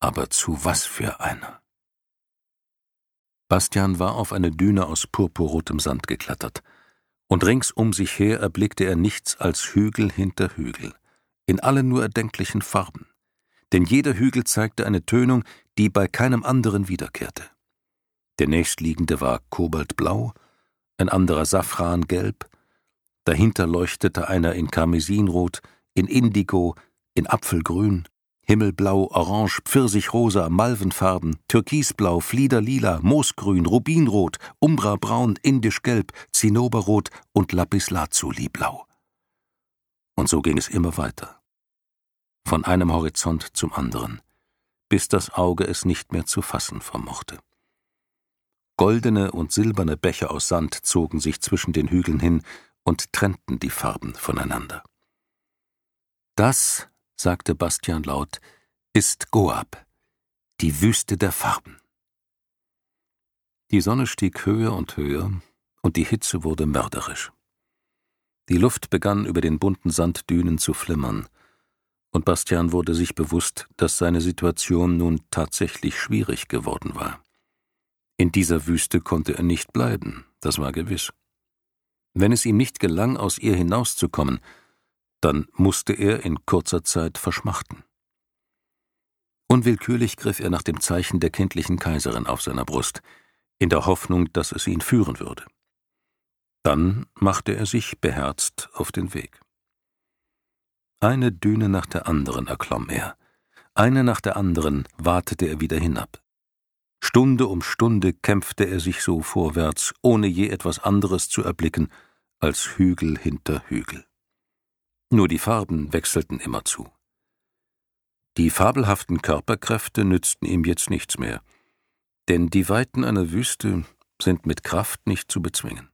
aber zu was für einer! Bastian war auf eine Düne aus purpurrotem Sand geklettert, und rings um sich her erblickte er nichts als Hügel hinter Hügel, in allen nur erdenklichen Farben, denn jeder Hügel zeigte eine Tönung, die bei keinem anderen wiederkehrte. Der nächstliegende war kobaltblau, ein anderer safrangelb, dahinter leuchtete einer in karmesinrot, in indigo, in apfelgrün, himmelblau, orange, pfirsichrosa, malvenfarben, türkisblau, fliederlila, moosgrün, rubinrot, umbrabraun, indischgelb, zinnoberrot und lapislazuliblau. Und so ging es immer weiter, von einem Horizont zum anderen, bis das Auge es nicht mehr zu fassen vermochte. Goldene und silberne Bäche aus Sand zogen sich zwischen den Hügeln hin und trennten die Farben voneinander. »Das«, sagte Bastian laut, »ist Goab, die Wüste der Farben.« Die Sonne stieg höher und höher, und die Hitze wurde mörderisch. Die Luft begann über den bunten Sanddünen zu flimmern, und Bastian wurde sich bewusst, dass seine Situation nun tatsächlich schwierig geworden war. In dieser Wüste konnte er nicht bleiben, das war gewiss. Wenn es ihm nicht gelang, aus ihr hinauszukommen, dann musste er in kurzer Zeit verschmachten. Unwillkürlich griff er nach dem Zeichen der kindlichen Kaiserin auf seiner Brust, in der Hoffnung, dass es ihn führen würde. Dann machte er sich beherzt auf den Weg. Eine Düne nach der anderen erklomm er, eine nach der anderen watete er wieder hinab. Stunde um Stunde kämpfte er sich so vorwärts, ohne je etwas anderes zu erblicken als Hügel hinter Hügel. Nur die Farben wechselten immerzu. Die fabelhaften Körperkräfte nützten ihm jetzt nichts mehr, denn die Weiten einer Wüste sind mit Kraft nicht zu bezwingen.